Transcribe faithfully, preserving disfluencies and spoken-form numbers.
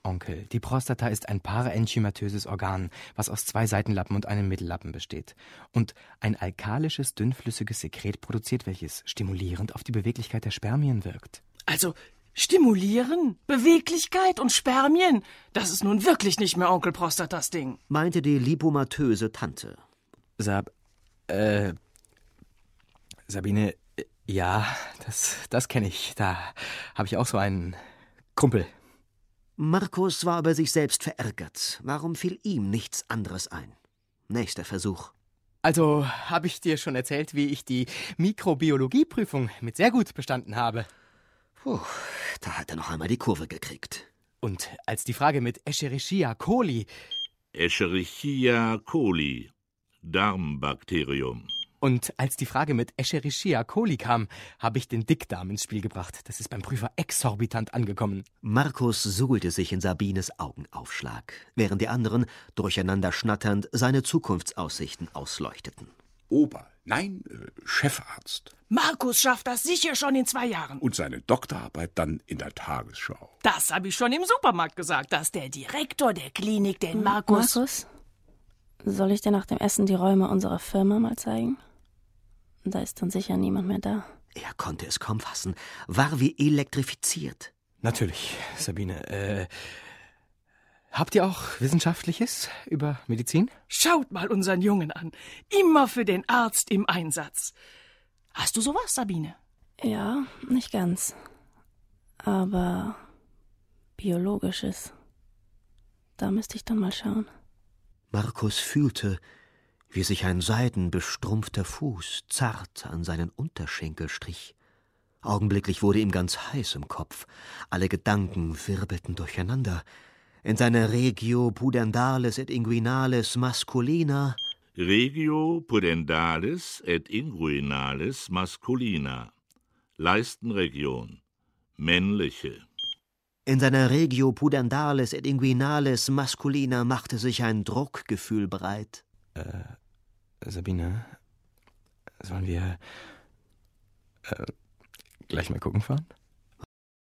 Onkel, die Prostata ist ein parenchymatöses Organ, was aus zwei Seitenlappen und einem Mittellappen besteht und ein alkalisches, dünnflüssiges Sekret produziert, welches stimulierend auf die Beweglichkeit der Spermien wirkt. Also stimulieren, Beweglichkeit und Spermien, das ist nun wirklich nicht mehr Onkel Prostatas Ding, meinte die lipomatöse Tante. Sab, äh, Sabine, ja, das, das kenne ich. Da habe ich auch so einen Kumpel. Markus war über sich selbst verärgert. Warum fiel ihm nichts anderes ein? Nächster Versuch. Also, habe ich dir schon erzählt, wie ich die Mikrobiologieprüfung mit sehr gut bestanden habe? Puh, da hat er noch einmal die Kurve gekriegt. Und als die Frage mit Escherichia coli... Escherichia coli, Darmbakterium. Und als die Frage mit Escherichia coli kam, habe ich den Dickdarm ins Spiel gebracht. Das ist beim Prüfer exorbitant angekommen. Markus suhlte sich in Sabines Augenaufschlag, während die anderen, durcheinander schnatternd, seine Zukunftsaussichten ausleuchteten. Ober, nein, äh, Chefarzt. Markus schafft das sicher schon in zwei Jahren. Und seine Doktorarbeit dann in der Tagesschau. Das habe ich schon im Supermarkt gesagt, dass der Direktor der Klinik den Markus... Markus, soll ich dir nach dem Essen die Räume unserer Firma mal zeigen? Da ist dann sicher niemand mehr da. Er konnte es kaum fassen, war wie elektrifiziert. Natürlich, Sabine. Äh, habt ihr auch Wissenschaftliches über Medizin? Schaut mal unseren Jungen an. Immer für den Arzt im Einsatz. Hast du sowas, Sabine? Ja, nicht ganz. Aber biologisches. Da müsste ich dann mal schauen. Markus fühlte, wie sich ein seidenbestrumpfter Fuß zart an seinen Unterschenkel strich. Augenblicklich wurde ihm ganz heiß im Kopf. Alle Gedanken wirbelten durcheinander. In seiner Regio pudendales et inguinales masculina... Regio pudendales et inguinales masculina. Leistenregion. Männliche. In seiner Regio pudendales et inguinales masculina machte sich ein Druckgefühl breit. Äh, Sabine, sollen wir äh, gleich mal gucken fahren?